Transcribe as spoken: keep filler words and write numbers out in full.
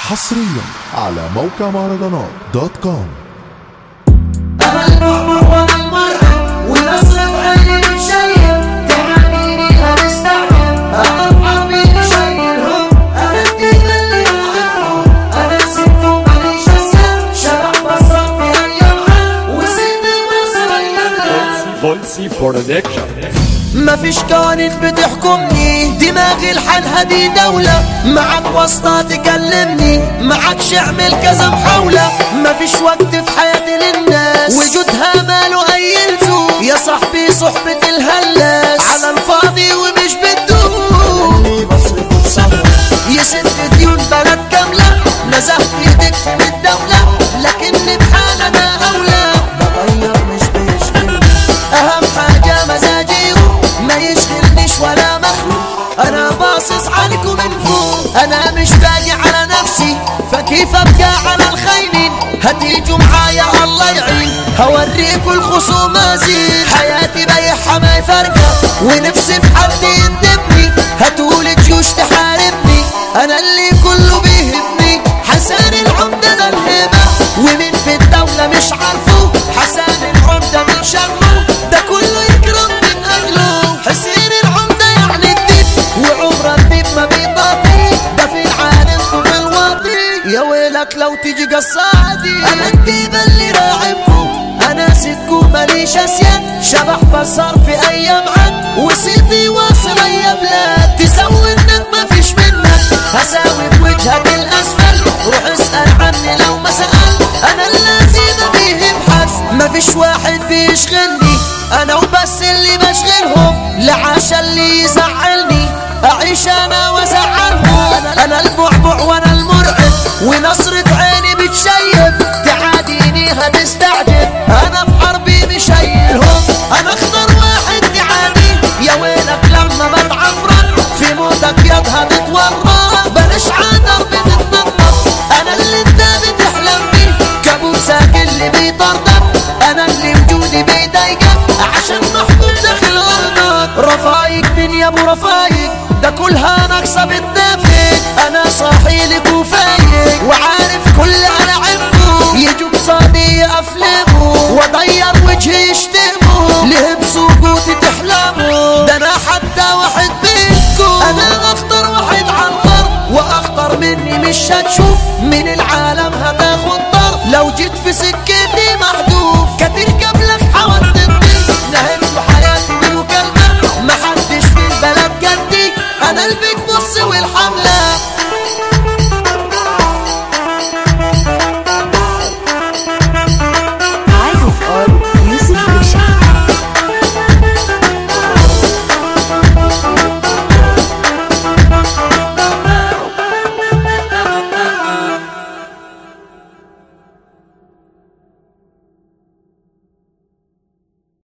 حصريا على موقع مهرجانات دوت كوم. أنا المعمر وأنا المرعب ونصرف عيني متشيب تعنيني هنستعجب أنا بحربي مشيلهم أنا الدين اللي راعبهم أنا سبتهم ماليش أسير شبح بصر في أيامها وزيد المصر أيامها بولسي برودكشن. مفيش قوانين بتحكمني دماغي لحالها دي دولة معاك واسطة تكلمني معاكش اعمل كذا محاولة مفيش وقت في حياتي للناس وجودها ماله أي لزوم يا صاحبي صحبة الهلاس على الفاضي ومش بتدوم يا ست ديون بلد كاملة نزهت ايدك من الدولة لكني بحالنا أولى بغير مش بيشغلني أهم حاجة مزاجي ما يشغلنيش ولا مخلوق انا باصص عليكم من فوق انا مش باقي على نفسي فكيف ابقى على الخاينين هتيجوا معايا الله يعين هوريكوا الخصوم ازيد حياتي بايعها ما يفرقها ونفسي في حد يندبني هتقول جيوش تحاربني انا اللي كله بيهمني حسن العمدة ده الهبة ومين في الدولة مش عارفه حسن العمدة من شرمه ده كله يكرم من اجله حسين العمدة يعني الدب وعمر الدب ما بيطاطي ده في العالم وفي الواطي يا ويلك لو تيجي قصادي انا الدب اللي راعبكم انا سيدكم ماليش اسيان شبح بصر في ايام عد وسيدي واصل يا بلاد تسوي انك ما فيش منك هساوي بوجهك الاسفل روح اسأل عني لو ما سأل انا اللازم بيهم حس ما فيش واحد بيشغلني انا وبس اللي بشغلهم لعاشا اللي يزعلني اعيش انا وازعلهم انا البعبع وانا المرعب ونصرة عيني بتشيب تعاديني هتستعجب انا في حربي مشيلهم انا اخضر واحد تعادي يا ويلك لما بتعفرت في موتك ياض هتتورط بلاش عذر بتتنطط انا اللي انت بتحلم بيه كابوسك اللي بيطردك انا اللي وجودي بيضايقك عشان محبوب داخل غرضك رفايق من يا ابو رفايق ده كلها ناقصه بتنافق انا صاحي لك وفايق وعارف كل العابكم يجوا قصادي افلاموا واضير وجهي يشتموا ليه بسقوطي تحلموا ده انا حتى واحد منكم انا اخطر واحد على الارض واخطر مني مش هتشوف من العالم هتاخد طر لو جيت في سكتي محذوف كتير قبلك حاولت تضيف نهيت له حياتي بمكالمة محدش في البلد جدي انا البيج بص والحملة